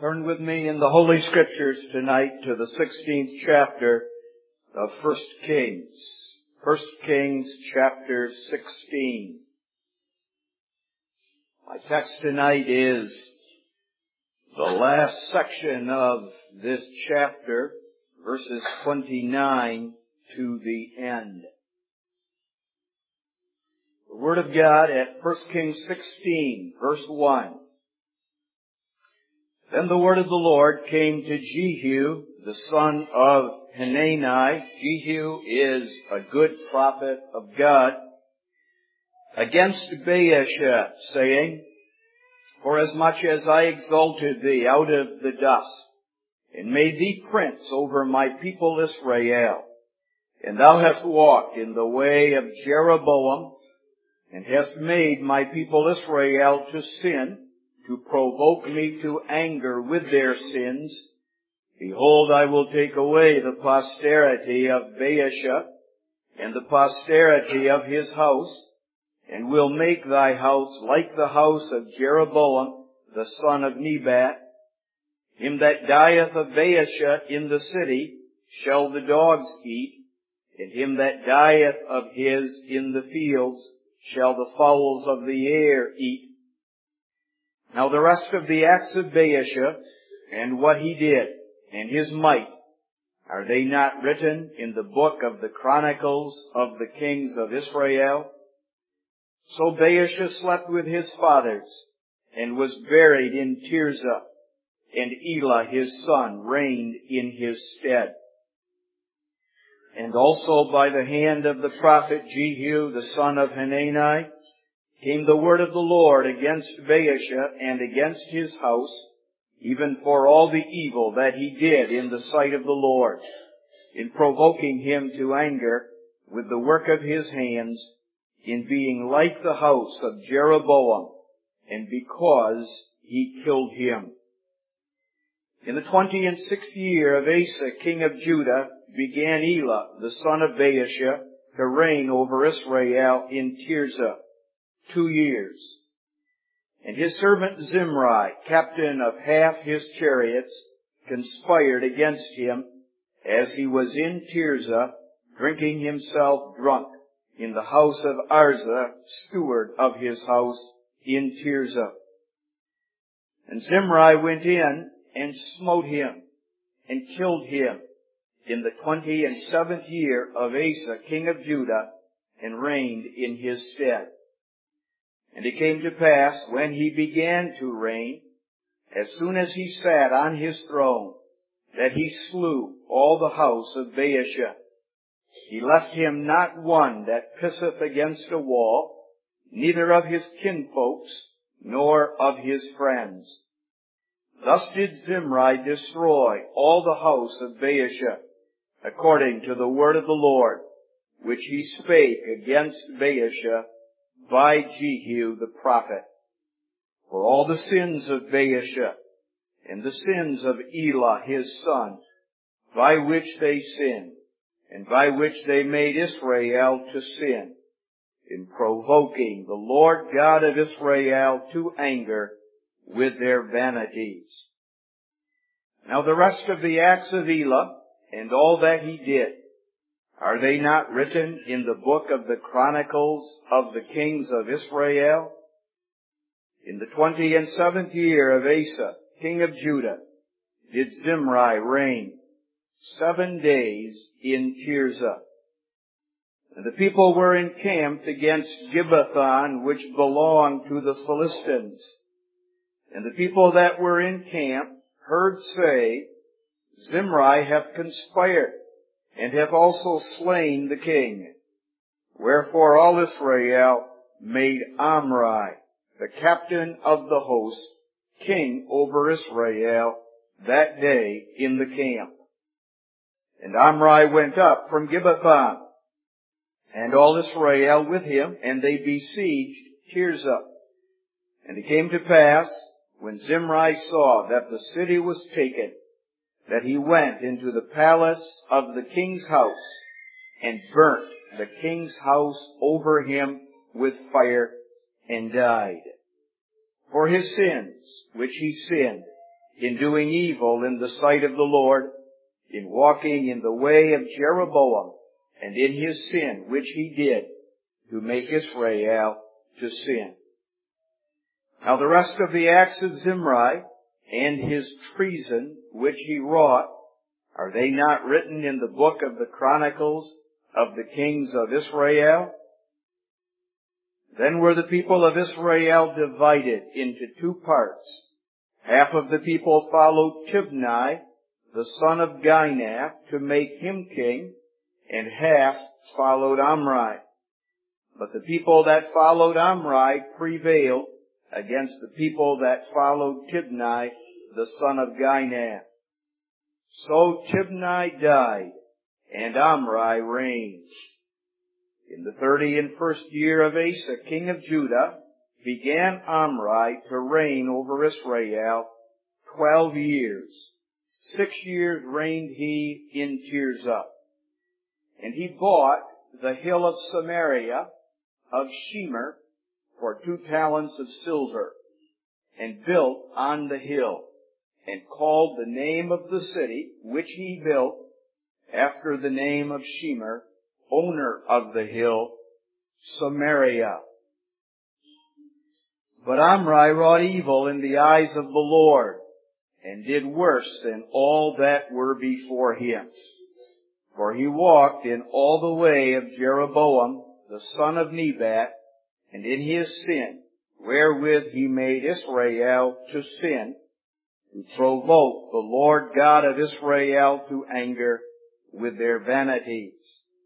Turn with me in the Holy Scriptures tonight to the 16th chapter of 1 Kings. 1 Kings chapter 16. My text tonight is the last section of this chapter, verses 29 to the end. The Word of God at 1 Kings 16, verse 1. Then the word of the Lord came to Jehu, the son of Hanani. Jehu is a good prophet of God, against Baasha, saying, Forasmuch as I exalted thee out of the dust, and made thee prince over my people Israel, and thou hast walked in the way of Jeroboam, and hast made my people Israel to sin, to provoke me to anger with their sins, behold, I will take away the posterity of Baasha, and the posterity of his house, and will make thy house like the house of Jeroboam, the son of Nebat. Him that dieth of Baasha in the city shall the dogs eat, and him that dieth of his in the fields shall the fowls of the air eat. Now the rest of the acts of Baasha, and what he did, and his might, are they not written in the book of the Chronicles of the kings of Israel? So Baasha slept with his fathers, and was buried in Tirzah, and Elah his son reigned in his stead. And also by the hand of the prophet Jehu, the son of Hanani, came the word of the Lord against Baasha and against his house, even for all the evil that he did in the sight of the Lord, in provoking him to anger with the work of his hands, in being like the house of Jeroboam, and because he killed him. In the 26th year of Asa, king of Judah, began Elah, the son of Baasha, to reign over Israel in Tirzah 2 years. And his servant Zimri, captain of half his chariots, conspired against him as he was in Tirzah, drinking himself drunk in the house of Arza, steward of his house in Tirzah. And Zimri went in and smote him and killed him in the 27th year of Asa, king of Judah, and reigned in his stead. And it came to pass, when he began to reign, as soon as he sat on his throne, that he slew all the house of Baasha. He left him not one that pisseth against a wall, neither of his kinfolks, nor of his friends. Thus did Zimri destroy all the house of Baasha, according to the word of the Lord, which he spake against Baasha by Jehu the prophet. For all the sins of Baasha, and the sins of Elah his son, by which they sinned, and by which they made Israel to sin, in provoking the Lord God of Israel to anger with their vanities. Now the rest of the acts of Elah, and all that he did, are they not written in the book of the Chronicles of the kings of Israel? In the 27th year of Asa, king of Judah, did Zimri reign 7 days in Tirzah. And the people were encamped against Gibbethon, which belonged to the Philistines. And the people that were in camp heard say, Zimri hath conspired, and hath also slain the king. Wherefore all Israel made Omri, the captain of the host, king over Israel that day in the camp. And Omri went up from Gibbethon, and all Israel with him, and they besieged Tirzah. And it came to pass, when Zimri saw that the city was taken, that he went into the palace of the king's house, and burnt the king's house over him with fire, and died. For his sins, which he sinned, in doing evil in the sight of the Lord, in walking in the way of Jeroboam, and in his sin, which he did, to make Israel to sin. Now the rest of the acts of Zimri, and his treason, which he wrought, are they not written in the book of the Chronicles of the kings of Israel? Then were the people of Israel divided into two parts. Half of the people followed Tibni, the son of Ginath, to make him king, and half followed Omri. But the people that followed Omri prevailed against the people that followed Tibni, the son of Ginath. So Tibni died, and Omri reigned. In the 31st year of Asa, king of Judah, began Omri to reign over Israel 12 years. 6 years reigned he in Tirzah. And he bought the hill of Samaria of Shemer for 2 talents of silver, and built on the hill, and called the name of the city which he built after the name of Shemer, owner of the hill, Samaria. But Omri wrought evil in the eyes of the Lord, and did worse than all that were before him. For he walked in all the way of Jeroboam, the son of Nebat, and in his sin, wherewith he made Israel to sin, to provoke the Lord God of Israel to anger with their vanities.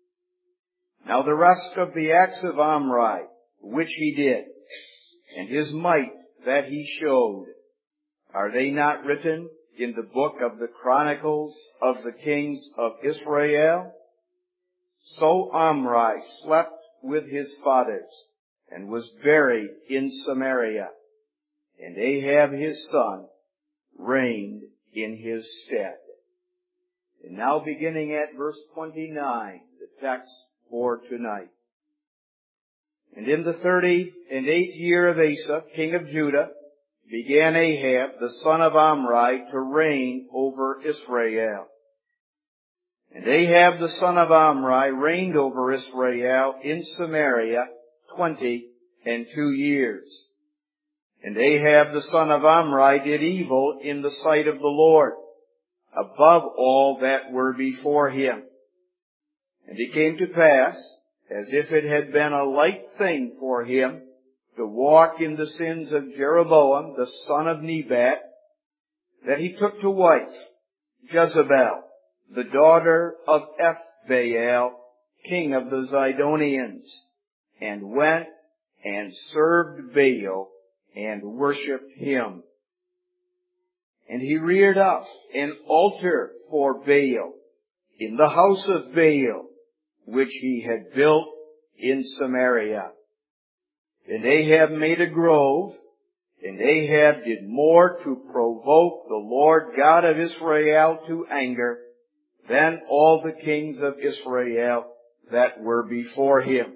Now the rest of the acts of Omri, which he did, and his might that he showed, are they not written in the book of the Chronicles of the kings of Israel? So Omri slept with his fathers, and was buried in Samaria, and Ahab his son reigned in his stead. And now beginning at verse 29, the text for tonight. And in the 38th year of Asa, king of Judah, began Ahab, the son of Omri, to reign over Israel. And Ahab, the son of Omri, reigned over Israel in Samaria 22 years. And Ahab, the son of Omri, did evil in the sight of the Lord, above all that were before him. And it came to pass, as if it had been a light thing for him to walk in the sins of Jeroboam, the son of Nebat, that he took to wife Jezebel, the daughter of Ethbaal, king of the Zidonians, and went and served Baal and worshipped him. And he reared up an altar for Baal in the house of Baal, which he had built in Samaria. And Ahab made a grove, and Ahab did more to provoke the Lord God of Israel to anger than all the kings of Israel that were before him.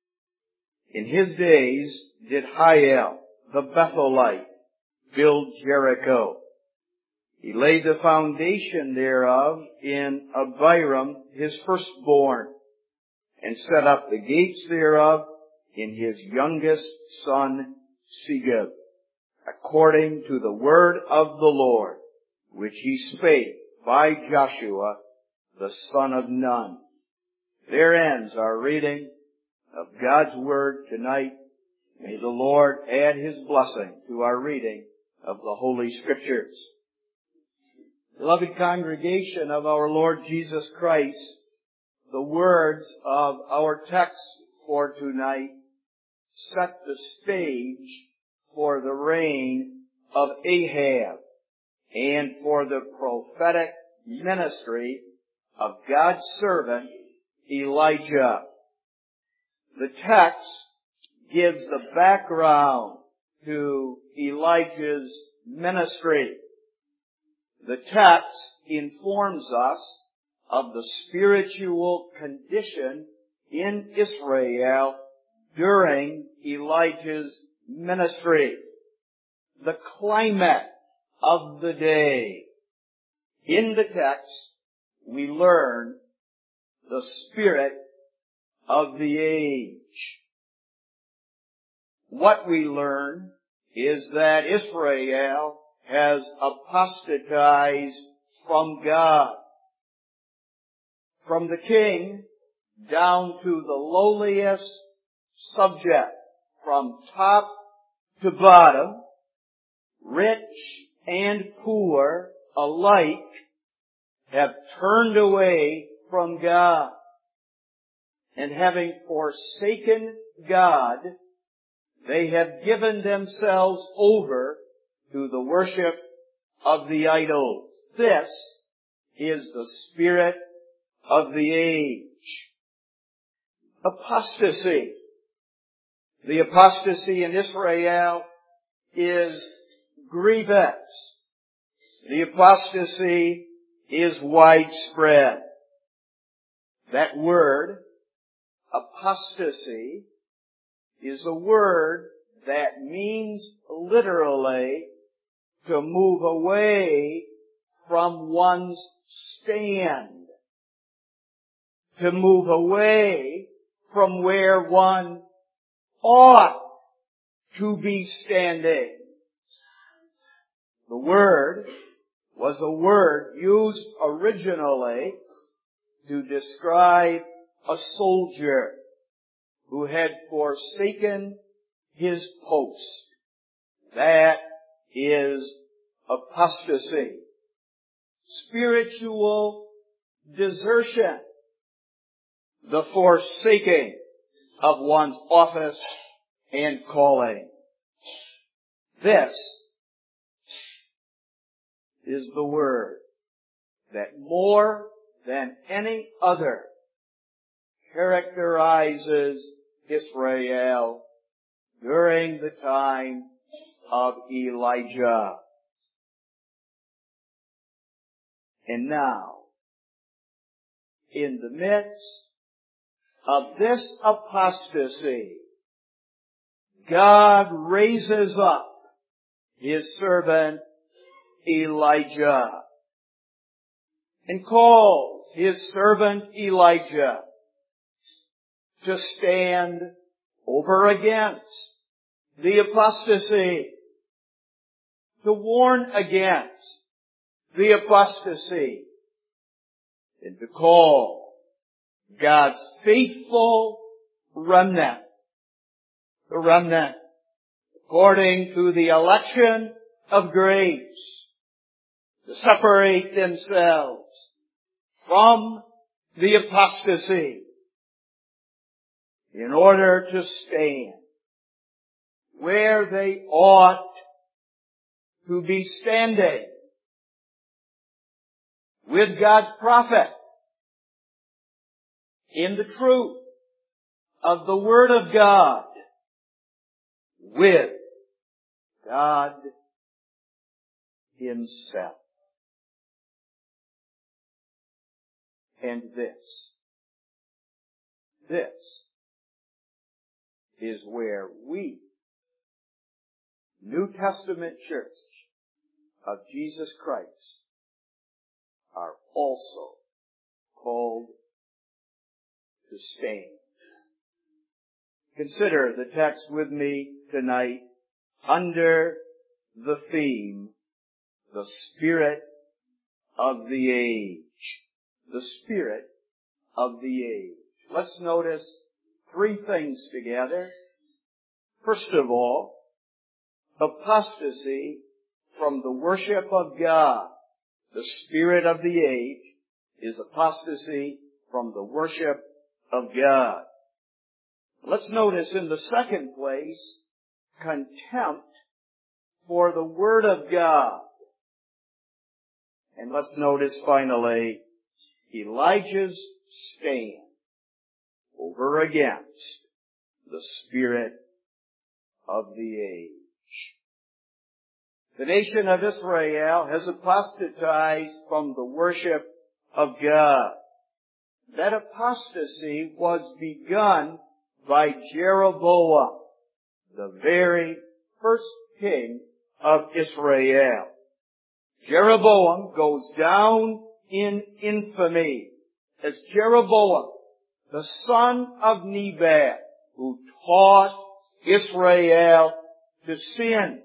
In his days did Hiel, the Bethelite, build Jericho. He laid the foundation thereof in Abiram his firstborn, and set up the gates thereof in his youngest son Segub, according to the word of the Lord, which he spake by Joshua the son of Nun. There ends our reading of God's Word tonight. May the Lord add His blessing to our reading of the Holy Scriptures. Beloved congregation of our Lord Jesus Christ, the words of our text for tonight set the stage for the reign of Ahab and for the prophetic ministry of God's servant Elijah. The text gives the background to Elijah's ministry. The text informs us of the spiritual condition in Israel during Elijah's ministry. The climate of the day. In the text, we learn the spirit of the age. What we learn is that Israel has apostatized from God. From the king down to the lowliest subject, from top to bottom, rich and poor alike have turned away from God. And having forsaken God, they have given themselves over to the worship of the idols. This is the spirit of the age. Apostasy. The apostasy in Israel is grievous. The apostasy is widespread. That word, apostasy, is a word that means literally to move away from one's stand. To move away from where one ought to be standing. The word was a word used originally to describe a soldier who had forsaken his post. That is apostasy. Spiritual desertion. The forsaking of one's office and calling. This is the word that more than any other characterizes Israel during the time of Elijah. And now, in the midst of this apostasy, God raises up His servant Elijah and calls His servant Elijah to stand over against the apostasy, to warn against the apostasy, and to call God's faithful remnant, the remnant according to the election of grace, to separate themselves from the apostasy in order to stand where they ought to be standing with God's prophet in the truth of the Word of God, with God Himself. And this is where we, New Testament Church of Jesus Christ, are also called to stand. Consider the text with me tonight under the theme, the Spirit of the Age. The Spirit of the Age. Let's notice three things together. First of all, apostasy from the worship of God. The spirit of the age is apostasy from the worship of God. Let's notice in the second place, contempt for the Word of God. And let's notice finally, Elijah's stand over against the spirit of the age. The nation of Israel has apostatized from the worship of God. That apostasy was begun by Jeroboam, the very first king of Israel. Jeroboam goes down in infamy as Jeroboam, the son of Nebat, who taught Israel to sin,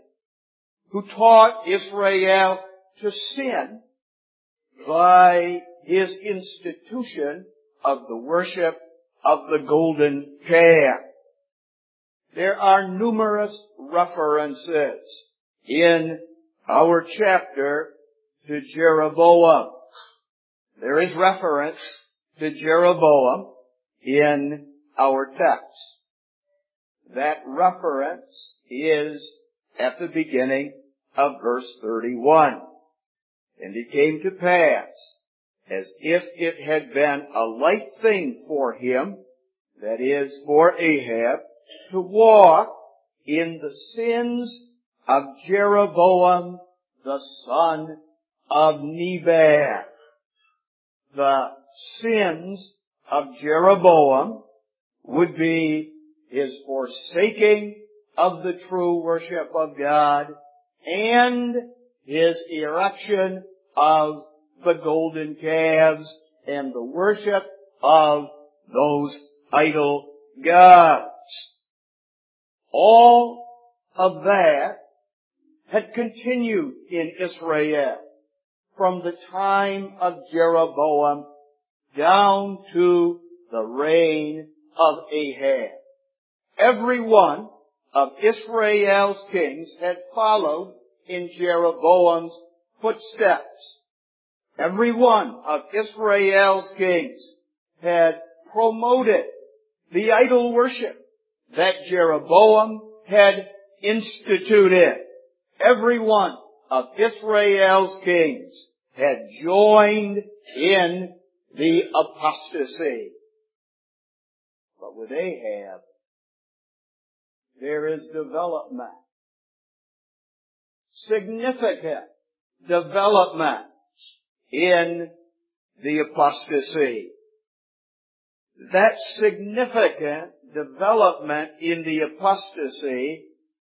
by his institution of the worship of the golden calf. There are numerous references in our chapter to Jeroboam. There is reference to Jeroboam in our text. That reference is at the beginning of verse 31. And it came to pass, as if it had been a light thing for him, that is, for Ahab, to walk in the sins of Jeroboam, the son of Nebat. The sins of Jeroboam would be his forsaking of the true worship of God and his erection of the golden calves and the worship of those idol gods. All of that had continued in Israel from the time of Jeroboam down to the reign of Ahab. Every one of Israel's kings had followed in Jeroboam's footsteps. Every one of Israel's kings had promoted the idol worship that Jeroboam had instituted. Every one of Israel's kings had joined in the apostasy. But with Ahab, there is development. Significant development in the apostasy. That significant development in the apostasy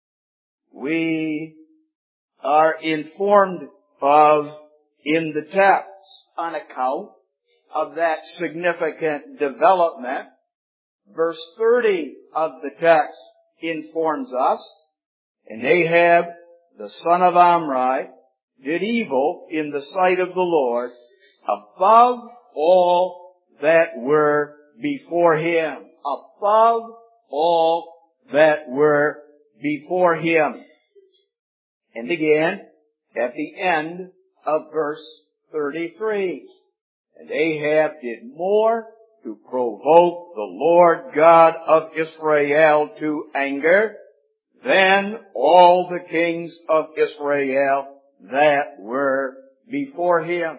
we are informed of in the text. On account of that significant development, verse 30 of the text informs us, and Ahab, the son of Omri, did evil in the sight of the Lord above all that were before him. Above all that were before him. And again, at the end of verse 33, and Ahab did more to provoke the Lord God of Israel to anger than all the kings of Israel that were before him.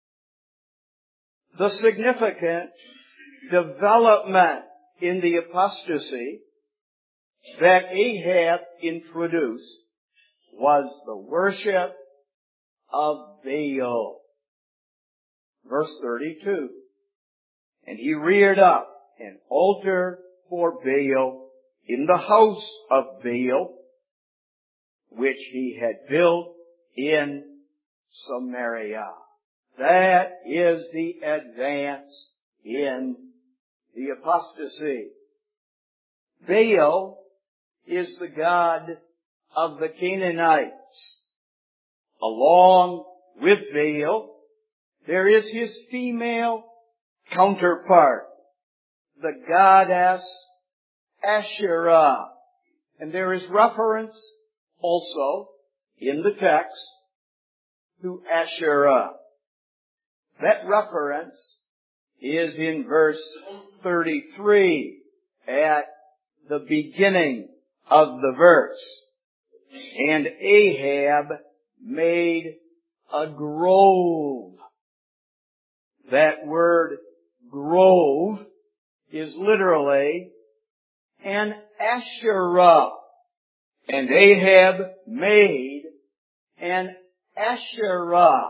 The significant development in the apostasy that Ahab introduced was the worship of Baal. Verse 32. And he reared up an altar for Baal in the house of Baal, which he had built in Samaria. That is the advance in the apostasy. Baal is the god of the Canaanites. Along with Baal, there is his female counterpart, the goddess Asherah. And there is reference also in the text to Asherah. That reference is in verse 33 at the beginning of the verse. And Ahab made a grove. That word grove is literally an Asherah. And Ahab made an Asherah.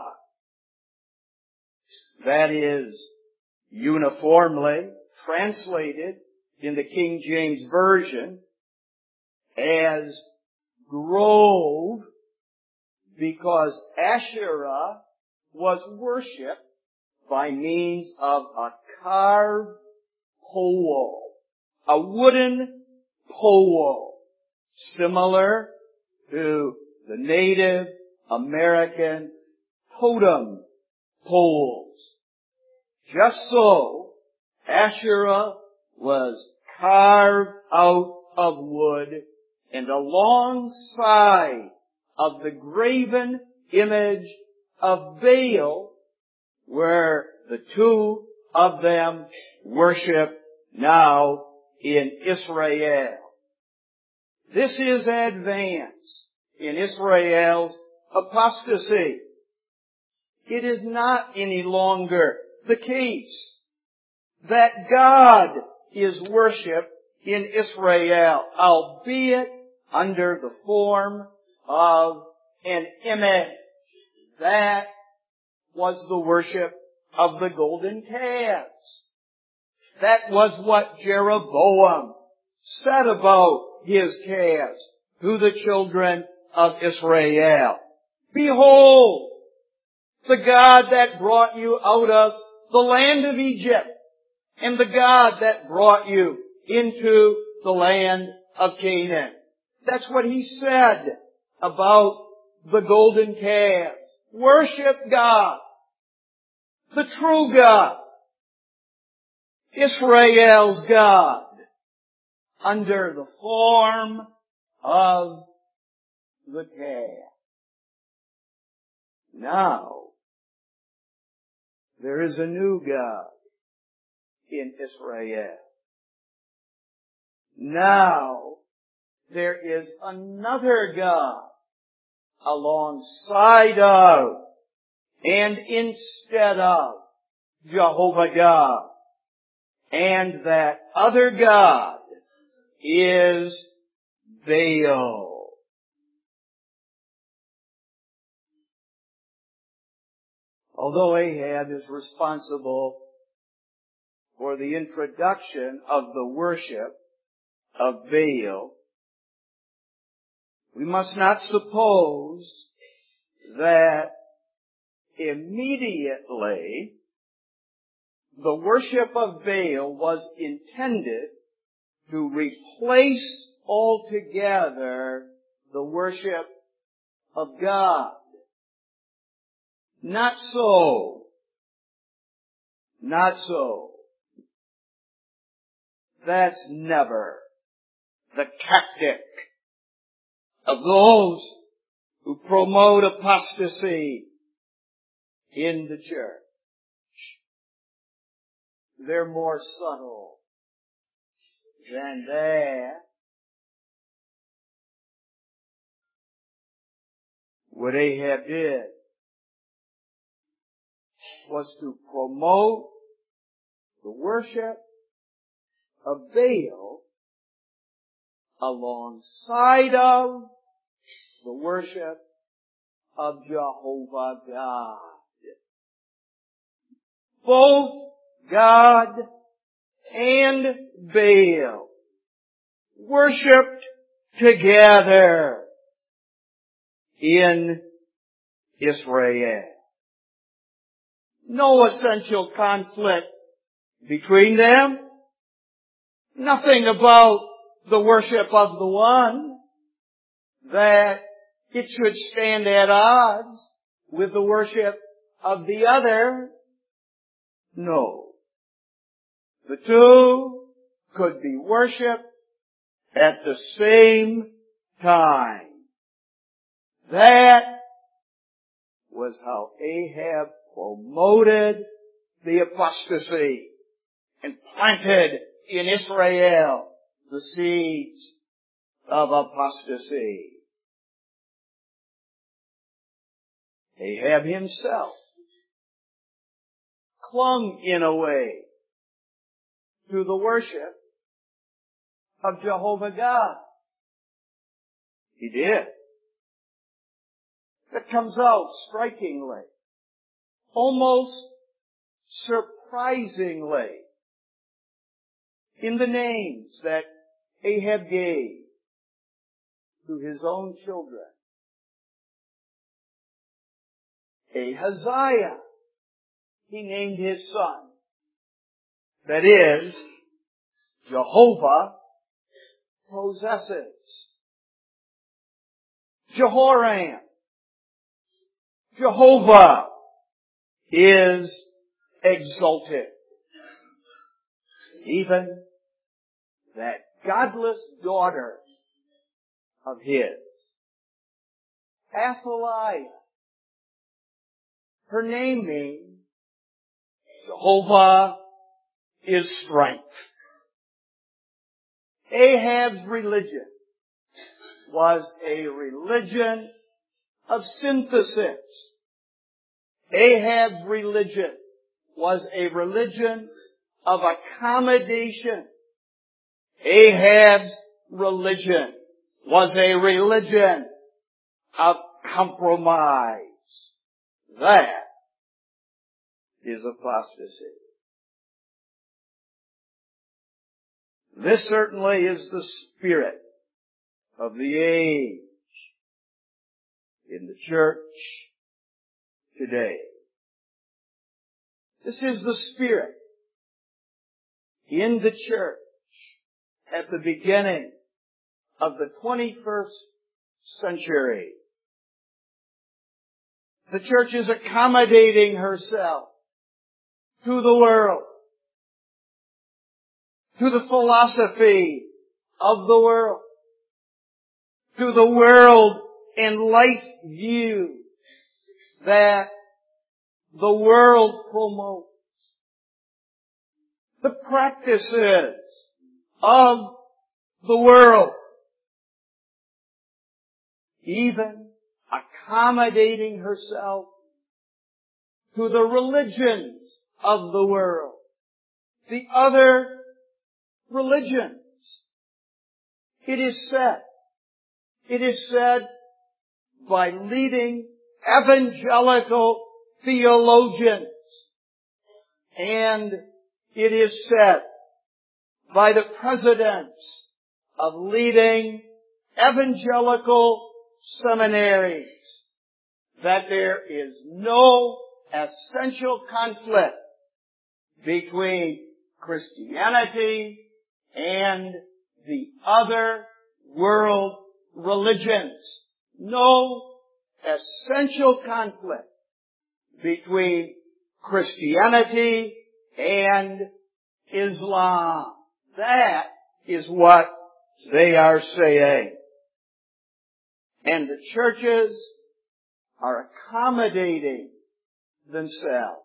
That is uniformly translated in the King James Version as grove because Asherah was worshipped by means of a carved pole, a wooden pole, similar to the Native American totem poles. Just so, Asherah was carved out of wood, and alongside of the graven image of Baal were the two of them worshipped now in Israel. This is advance in Israel's apostasy. It is not any longer the case that God is worshipped in Israel, albeit under the form of an image. That was the worship of the golden calves. That was what Jeroboam said about his calves to the children of Israel. Behold, the God that brought you out of the land of Egypt, and the God that brought you into the land of Canaan. That's what he said about the golden calf. Worship God, the true God, Israel's God, under the form of the calf. Now, there is a new God in Israel. Now, there is another God alongside of and instead of Jehovah God. And that other God is Baal. Although Ahab is responsible for the introduction of the worship of Baal, we must not suppose that immediately the worship of Baal was intended to replace altogether the worship of God. Not so. Not so. That's never the tactic of those who promote apostasy in the church. They're more subtle than that. What Ahab did was to promote the worship of Baal alongside of the worship of Jehovah God. Both God and Baal worshipped together in Israel. No essential conflict between them. Nothing about the worship of the one that it should stand at odds with the worship of the other. No. The two could be worshipped at the same time. That was how Ahab promoted the apostasy and planted in Israel the seeds of apostasy. Ahab himself clung in a way to the worship of Jehovah God. He did. That comes out strikingly, almost surprisingly, in the names that Ahab gave to his own children. Ahaziah. He named his son. That is, Jehovah possesses. Jehoram. Jehovah is exalted. Even that godless daughter of his, Athaliah, her name means Jehovah is strength. Ahab's religion was a religion of synthesis. Ahab's religion was a religion of accommodation. Ahab's religion was a religion of compromise. That is apostasy. This certainly is the spirit of the age in the church today. This is the spirit in the church at the beginning of the 21st century. The church is accommodating herself to the world, to the philosophy of the world, to the world and life view that the world promotes. The practices of the world, even accommodating herself to the religions of the world, the other religions. It is said by leading evangelical theologians, and it is said by the presidents of leading evangelical seminaries that there is no essential conflict between Christianity and the other world religions. No essential conflict between Christianity and Islam. That is what they are saying. And the churches are accommodating themselves.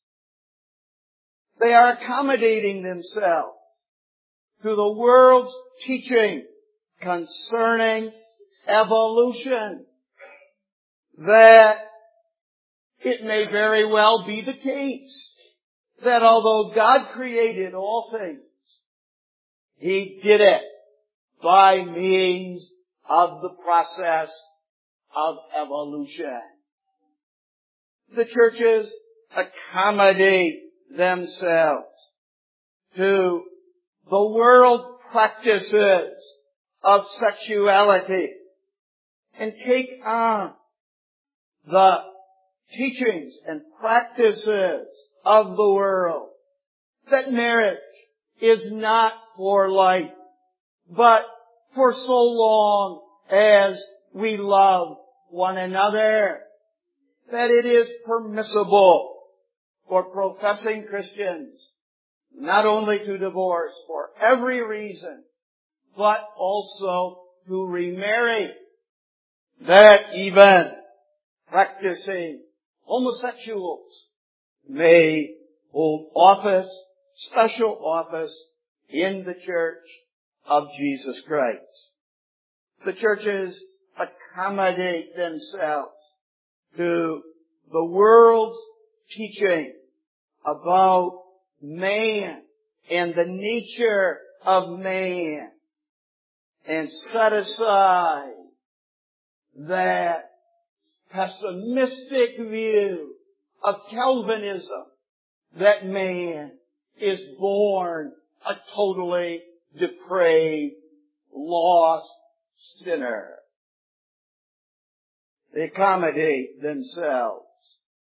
They are accommodating themselves to the world's teaching concerning evolution. That it may very well be the case that although God created all things, He did it by means of the process of evolution. The churches accommodate themselves to the world practices of sexuality and take on the teachings and practices of the world. That marriage is not for life, but for so long as we love one another. That it is permissible for professing Christians not only to divorce for every reason, but also to remarry. That even practicing homosexuals may hold office, special office, in the Church of Jesus Christ. The churches accommodate themselves to the world's teaching about man and the nature of man, and set aside that pessimistic view of Calvinism that man is born a totally depraved, lost sinner. They accommodate themselves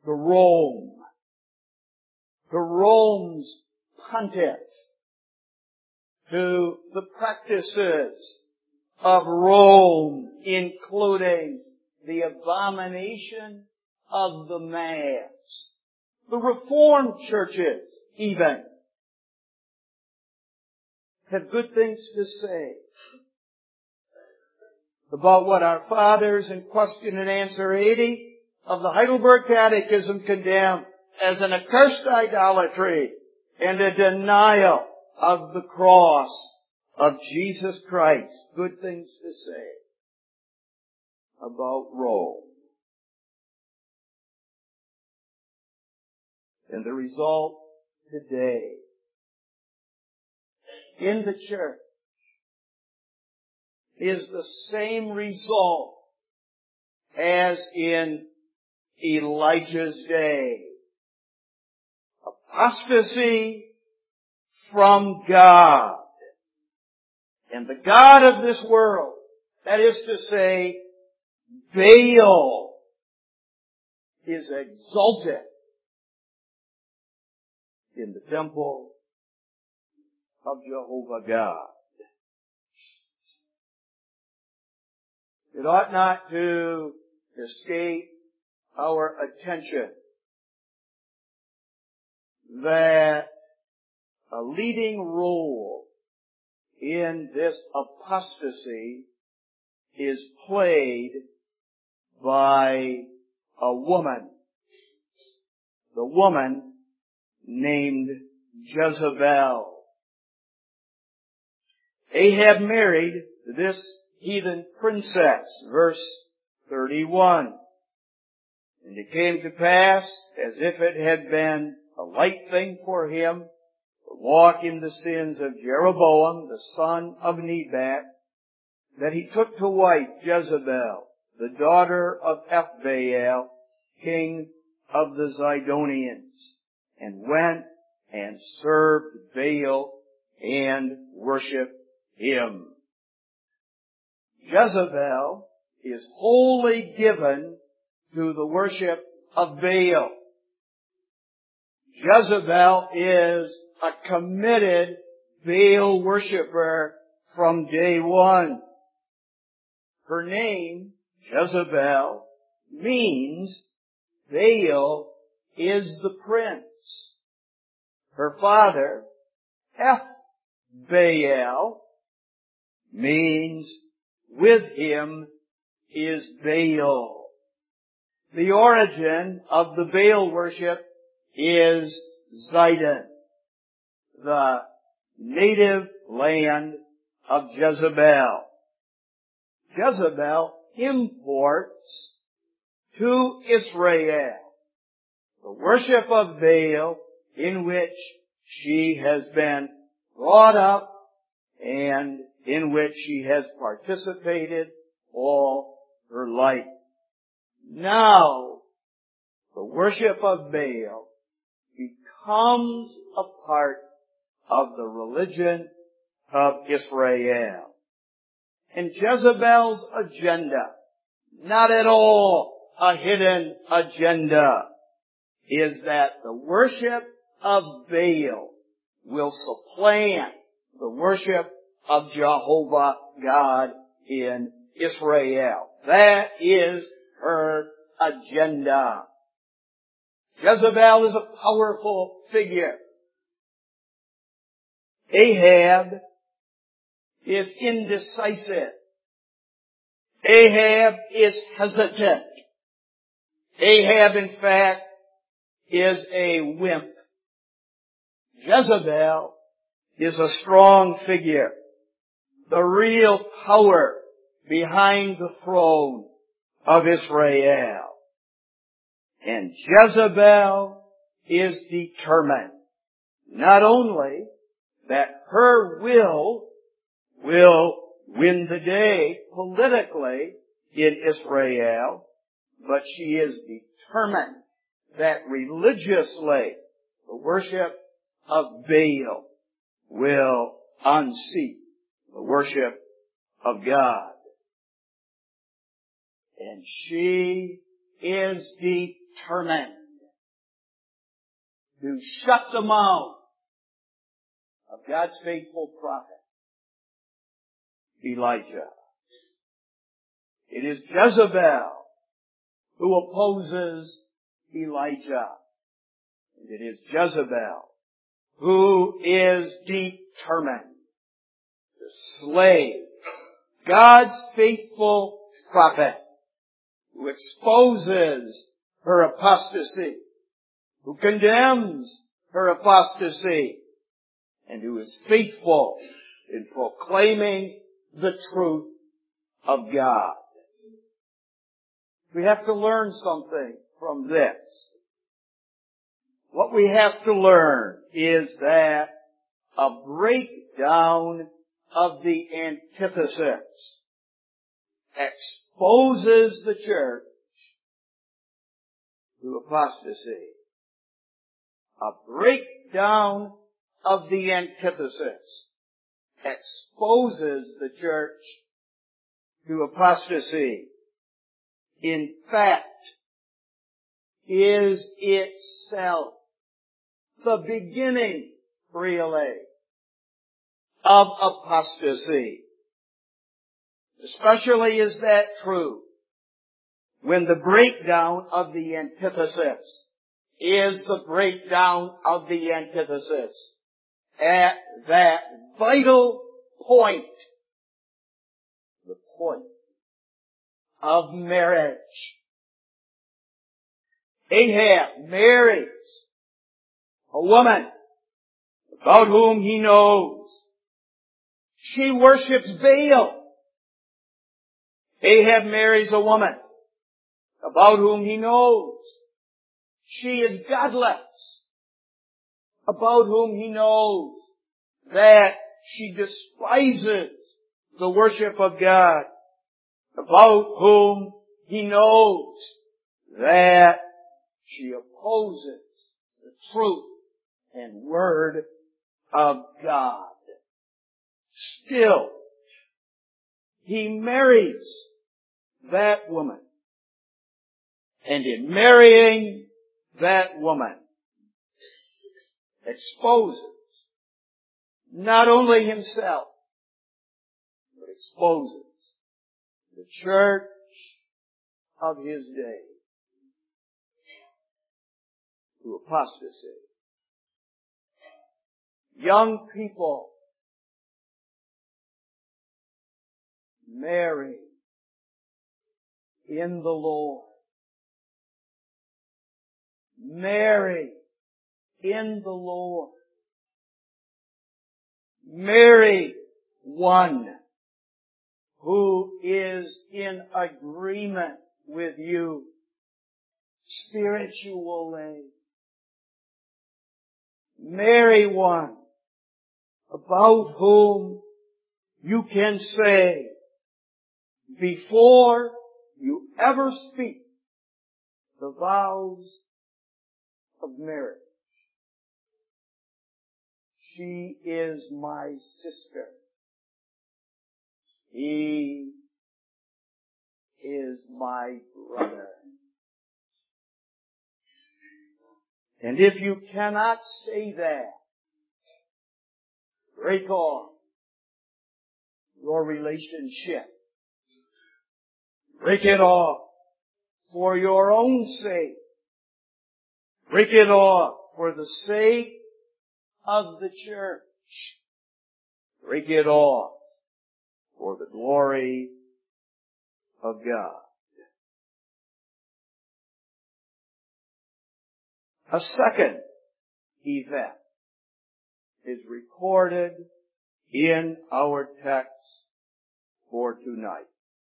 to Rome, to Rome's pontiffs, to the practices of Rome, including the abomination of the Mass, the Reformed churches even, have good things to say about what our fathers in Question and Answer 80 of the Heidelberg Catechism condemn as an accursed idolatry and a denial of the cross of Jesus Christ. Good things to say about Rome. And the result today in the church is the same result as in Elijah's day. Apostasy from God. And the God of this world, that is to say, Baal, is exalted in the temple of Jehovah God. It ought not to escape our attention that a leading role in this apostasy is played by a woman. The woman named Jezebel. Ahab married this heathen princess. Verse 31. And it came to pass, as if it had been a light thing for him to walk in the sins of Jeroboam, the son of Nebat, that he took to wife Jezebel, the daughter of Ethbaal, king of the Zidonians, and went and served Baal and worshipped him. Jezebel is wholly given to the worship of Baal. Jezebel is a committed Baal worshiper from day one. Her name, Jezebel, means Baal is the prince. Her father, Ethbaal, means with him is Baal. The origin of the Baal worship is Zidon, the native land of Jezebel. Jezebel imports to Israel the worship of Baal in which she has been brought up and in which she has participated all her life. Now, the worship of Baal becomes a part of the religion of Israel. And Jezebel's agenda, not at all a hidden agenda, is that the worship of Baal will supplant the worship of Jehovah God in Israel. That is her agenda. Jezebel is a powerful figure. Ahab is indecisive. Ahab is hesitant. Ahab, in fact, is a wimp. Jezebel is a strong figure, the real power behind the throne of Israel. And Jezebel is determined not only that her will win the day politically in Israel, but she is determined that religiously the worship of Baal will unseat the worship of God. And she is determined to shut the mouth of God's faithful prophet, Elijah. It is Jezebel who opposes Elijah. And it is Jezebel who is determined to slay God's faithful prophet, who exposes her apostasy, who condemns her apostasy, and who is faithful in proclaiming the truth of God. We have to learn something from this. What we have to learn is that a breakdown of the antithesis exposes the church to apostasy. A breakdown of the antithesis exposes the church to apostasy. In fact, is itself the beginning, really, of apostasy. Especially is that true when the breakdown of the antithesis is the breakdown of the antithesis at that vital point, the point of marriage. Ahab marries a woman about whom he knows she worships Baal. Ahab marries a woman about whom he knows she is godless, about whom he knows that she despises the worship of God, about whom he knows that she opposes the truth and word of God. Still, he marries that woman. And in marrying that woman, exposes not only himself, but exposes the church of his day to apostasy. Young people marry in the Lord. Marry in the Lord. Marry one who is in agreement with you spiritually. Marry one about whom you can say, before you ever speak the vows of marriage, she is my sister. He is my brother. And if you cannot say that, break off your relationship. Break it off for your own sake. Break it off for the sake of the church. Break it off for the glory of God. A second event is recorded in our text for tonight.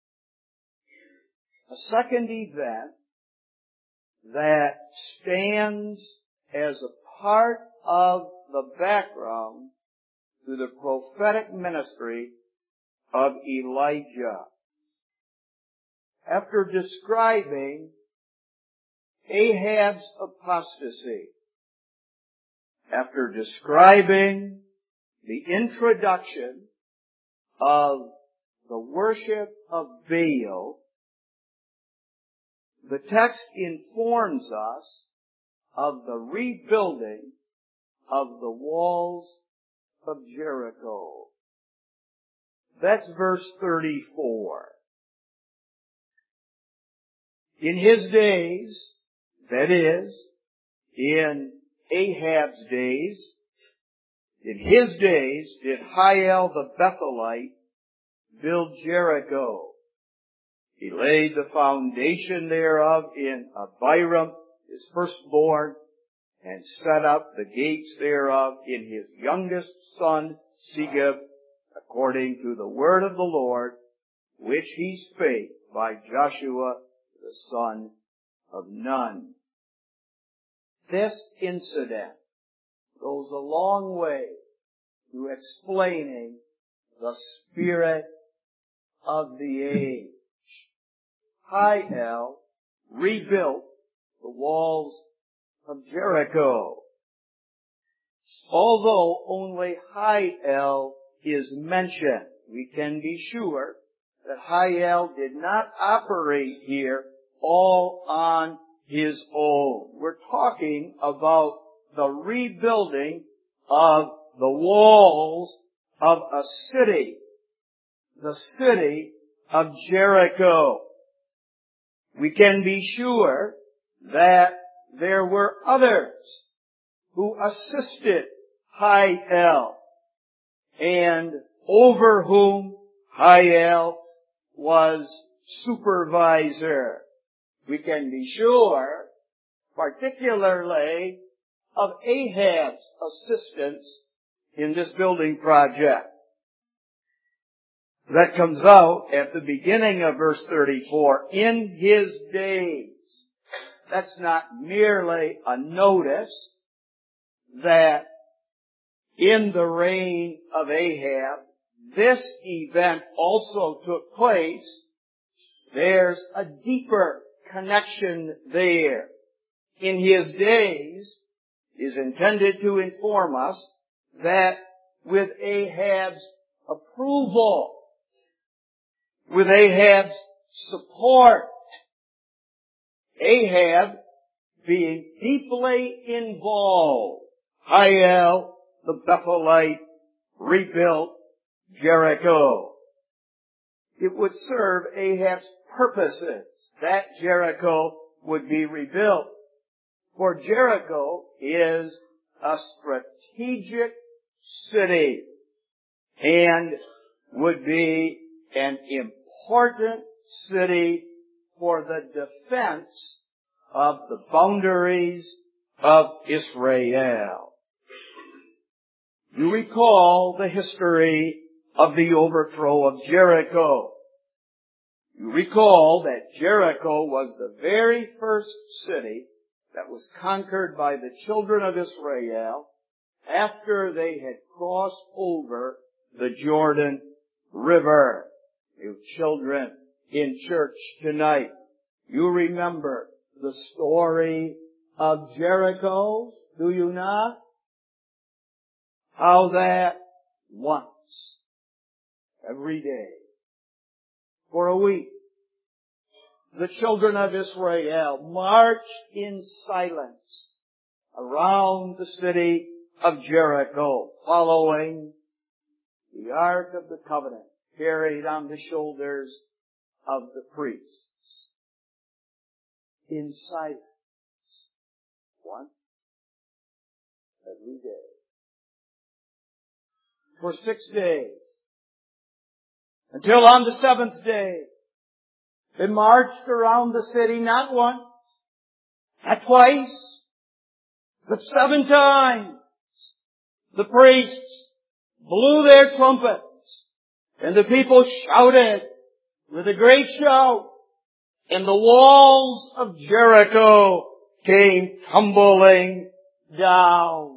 A second event that stands as a part of the background to the prophetic ministry of Elijah. After describing Ahab's apostasy, after describing the introduction of the worship of Baal, the text informs us of the rebuilding of the walls of Jericho. That's verse 34. In his days, that is, in Ahab's days, in his days did Hiel the Bethelite build Jericho. He laid the foundation thereof in Abiram, his firstborn, and set up the gates thereof in his youngest son, Segub, according to the word of the Lord, which he spake by Joshua the son of Nun. This incident goes a long way to explaining the spirit of the age. Hiel rebuilt the walls of Jericho. Although only Hiel is mentioned, we can be sure that Hiel did not operate here all on his own. We're talking about the rebuilding of the walls of a city, the city of Jericho. We can be sure that there were others who assisted Hiel and over whom Hiel was supervisor. We can be sure, particularly, of Ahab's assistance in this building project. That comes out at the beginning of verse 34, in his days. That's not merely a notice that in the reign of Ahab, this event also took place. There's a deeper connection there. In his days is intended to inform us that with Ahab's approval, with Ahab's support, Ahab being deeply involved, Hiel the Bethelite rebuilt Jericho. It would serve Ahab's purposes that Jericho would be rebuilt. For Jericho is a strategic city and would be an important city for the defense of the boundaries of Israel. You recall the history of the overthrow of Jericho. You recall that Jericho was the very first city that was conquered by the children of Israel after they had crossed over the Jordan River. You children in church tonight, you remember the story of Jericho, do you not? How that once, every day, for a week, the children of Israel marched in silence around the city of Jericho, following the Ark of the Covenant carried on the shoulders of the priests. In silence, once, every day. For 6 days. Until on the 7th day, they marched around the city not once, not twice, but 7 times. The priests blew their trumpets, and the people shouted with a great shout, and the walls of Jericho came tumbling down.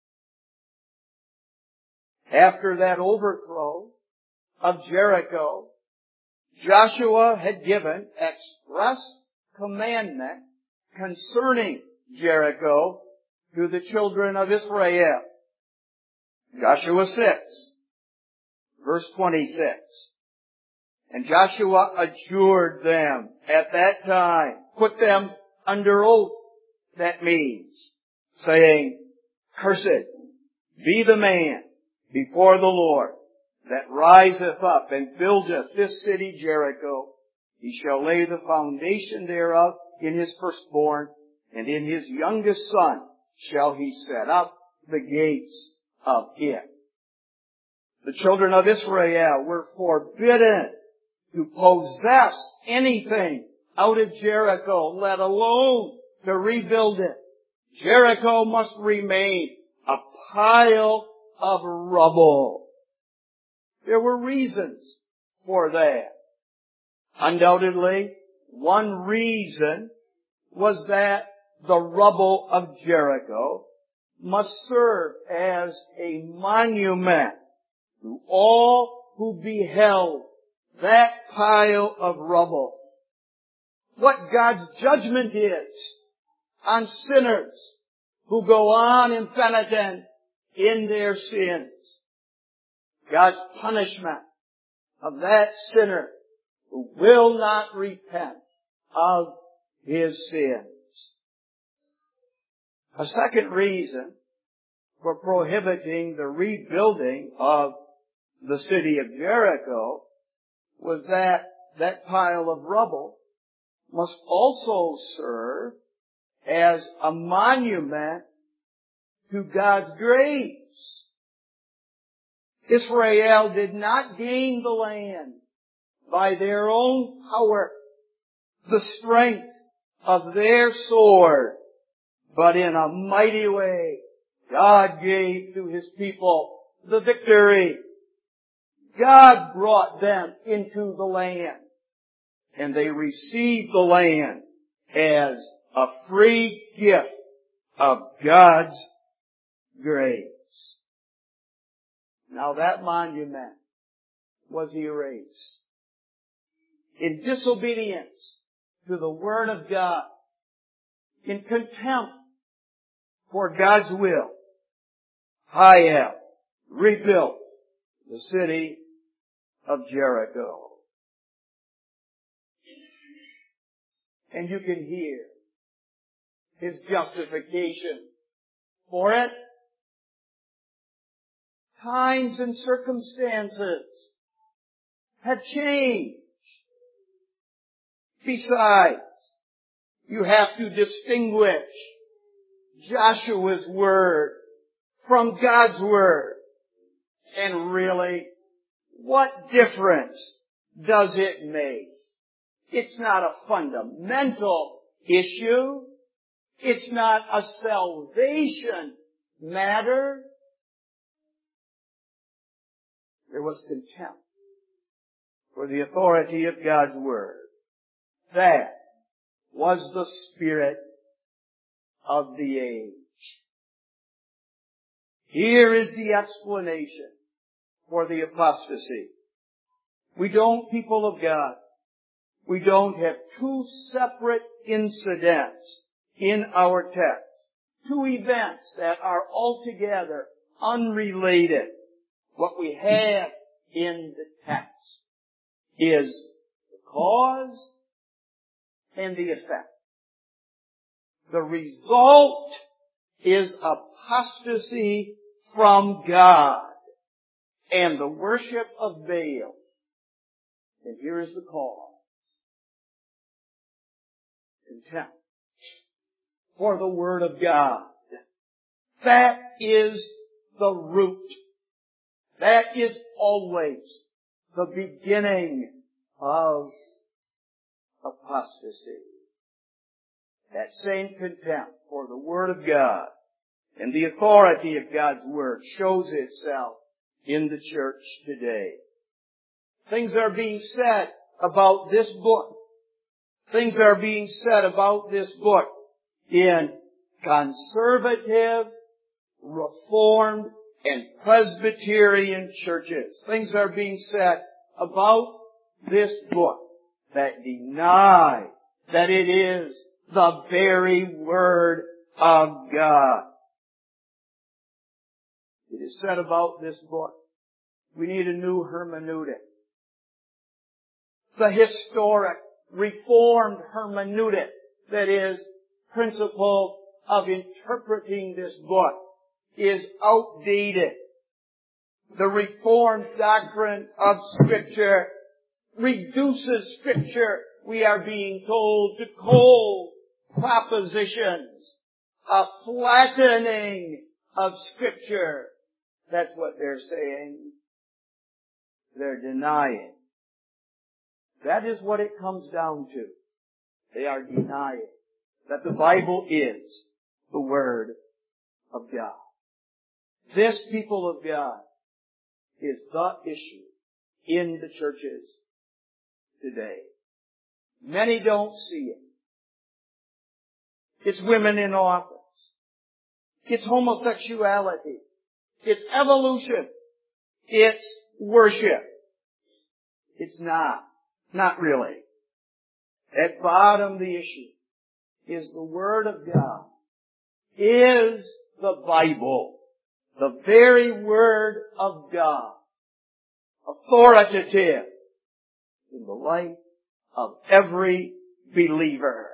After that overthrow of Jericho, Joshua had given express commandment concerning Jericho to the children of Israel. Joshua 6, verse 26. And Joshua adjured them at that time, put them under oath that means saying, "Cursed be the man before the Lord that riseth up and buildeth this city Jericho. He shall lay the foundation thereof in his firstborn, and in his youngest son shall he set up the gates of it." The children of Israel were forbidden to possess anything out of Jericho, let alone to rebuild it. Jericho must remain a pile of rubble. There were reasons for that. Undoubtedly, one reason was that the rubble of Jericho must serve as a monument to all who beheld that pile of rubble. What God's judgment is on sinners who go on impenitent in their sins. God's punishment of that sinner who will not repent of his sins. A second reason for prohibiting the rebuilding of the city of Jericho was that that pile of rubble must also serve as a monument to God's grace. Israel did not gain the land by their own power, the strength of their sword, but in a mighty way, God gave to His people the victory. God brought them into the land, and they received the land as a free gift of God's grace. Now that monument was erased in disobedience to the Word of God, in contempt for God's will. I have rebuilt the city of Jericho. And you can hear his justification for it. Times and circumstances have changed. Besides, you have to distinguish Joshua's word from God's word. And really, what difference does it make? It's not a fundamental issue. It's not a salvation matter. There was contempt for the authority of God's word. That was the spirit of the age. Here is the explanation for the apostasy. We don't, people of God, we don't have two separate incidents in our text. Two events that are altogether unrelated. What we have in the text is the cause and the effect. The result is apostasy from God and the worship of Baal. And here is the cause. Contempt for the Word of God. That is the root. That is always the beginning of apostasy. That same contempt for the Word of God and the authority of God's Word shows itself in the church today. Things are being said about this book. Things are being said about this book in conservative, Reformed, and Presbyterian churches. Things are being said about this book that deny that it is the very Word of God. It is said about this book, we need a new hermeneutic. The historic, Reformed hermeneutic that is principled of interpreting this book is outdated. The Reformed doctrine of Scripture reduces Scripture, we are being told, to cold propositions, a flattening of Scripture. That's what they're saying. They're denying. That is what it comes down to. They are denying that the Bible is the Word of God. This, people of God, is the issue in the churches today. Many don't see it. It's women in office. It's homosexuality. It's evolution. It's worship. It's not. Not really. At bottom, the issue is the Word of God. Is the Bible the very Word of God, authoritative in the life of every believer?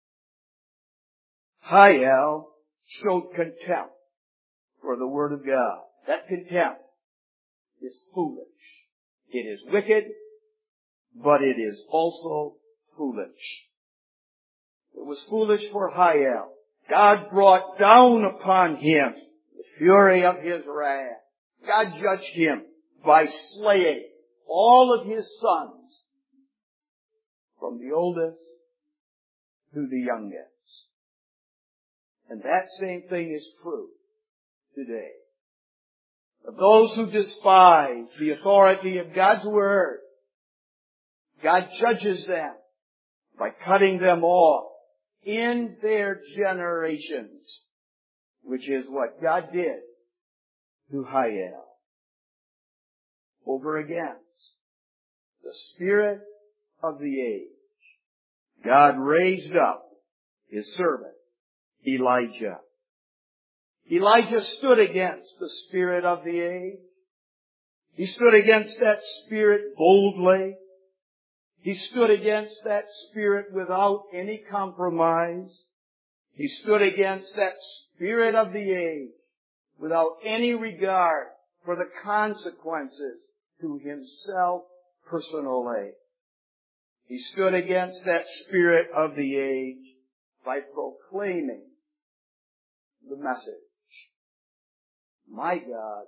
Hiel showed contempt for the Word of God. That contempt is foolish. It is wicked, but it is also foolish. It was foolish for Hiel. God brought down upon him the fury of His wrath. God judged him by slaying all of his sons, from the oldest to the youngest. And that same thing is true today. Of those who despise the authority of God's Word, God judges them by cutting them off in their generations, which is what God did to Hiel. Over against the spirit of the age, God raised up His servant, Elijah. Elijah stood against the spirit of the age. He stood against that spirit boldly. He stood against that spirit without any compromise. He stood against that spirit of the age without any regard for the consequences to himself personally. He stood against that spirit of the age by proclaiming the message. My God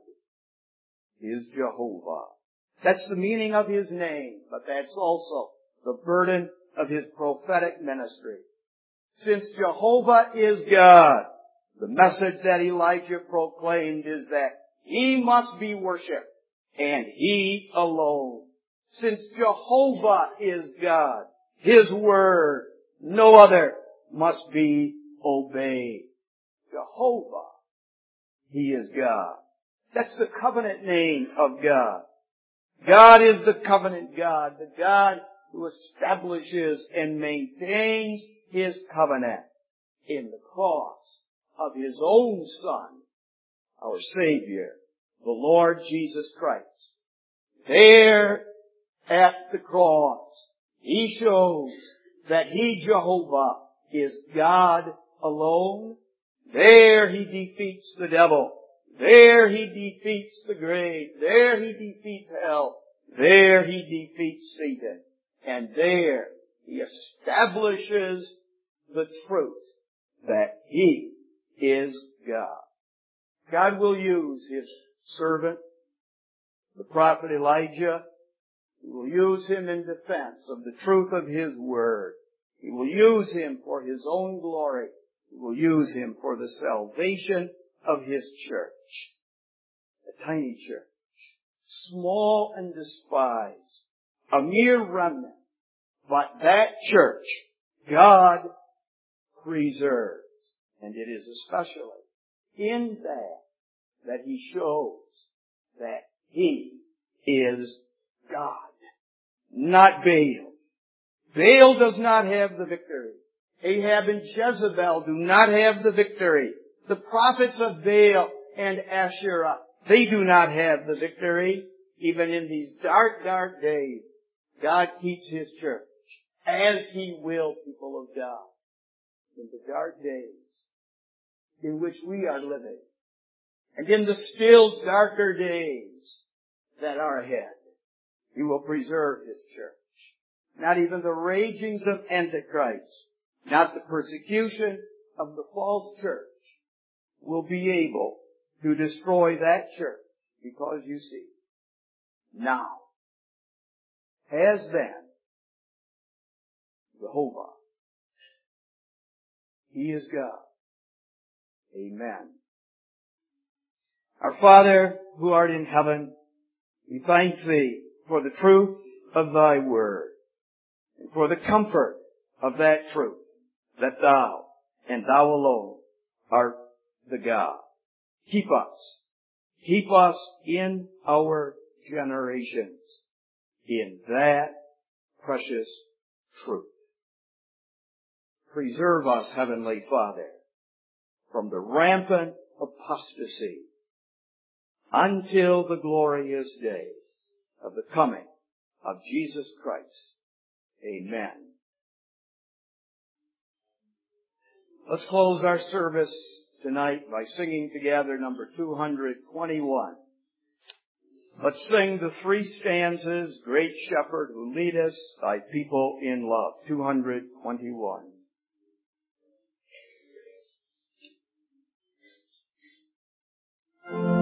is Jehovah. That's the meaning of His name, but that's also the burden of His prophetic ministry. Since Jehovah is God, the message that Elijah proclaimed is that He must be worshipped, and He alone. Since Jehovah is God, His word, no other, must be obeyed. Jehovah, He is God. That's the covenant name of God. God is the covenant God, the God who establishes and maintains His covenant in the cross of His own Son, our Savior, the Lord Jesus Christ. There at the cross, He shows that He, Jehovah, is God alone. There He defeats the devil. There He defeats the grave. There He defeats hell. There He defeats Satan. And there He establishes the truth that He is God. God will use His servant, the prophet Elijah. He will use him in defense of the truth of His Word. He will use him for His own glory. He will use him for the salvation of His church. A tiny church, small and despised, a mere remnant. But that church, God preserves. And it is especially in that He shows that He is God, not Baal. Baal does not have the victory. Ahab and Jezebel do not have the victory. The prophets of Baal and Asherah, they do not have the victory. Even in these dark, dark days, God keeps His church as He will, people of God. In the dark days, in which we are living, and in the still darker days that are ahead, He will preserve His church. Not even the ragings of Antichrist, not the persecution of the false church will be able to destroy that church, because you see, now, as then, Jehovah, He is God. Amen. Our Father, who art in heaven, we thank Thee for the truth of Thy word, and for the comfort of that truth, that Thou, and Thou alone, art the God. Keep us in our generations in that precious truth. Preserve us, Heavenly Father, from the rampant apostasy until the glorious day of the coming of Jesus Christ. Amen. Let's close our service tonight by singing together number 221. Let's sing the three stanzas, Great Shepherd who leadest thy people in love. 221.